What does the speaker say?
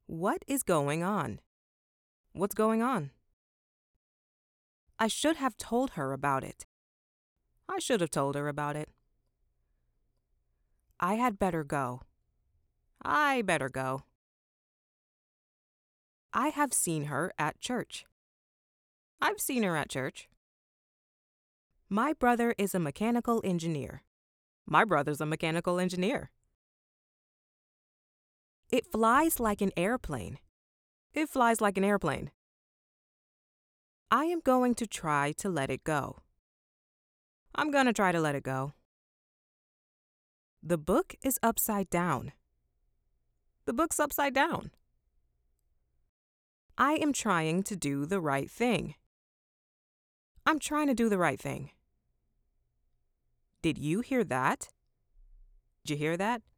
What is going on? What's going on? I should have told her about it. I should have told her about it. I had better go. I better go. I have seen her at church. I've seen her at church. My brother is a mechanical engineer. My brother's a mechanical engineer. It flies like an airplane. It flies like an airplane. I am going to try to let it go. I'm going to try to let it go. The book is upside down. The book's upside down. I am trying to do the right thing. I'm trying to do the right thing. Did you hear that? Did you hear that?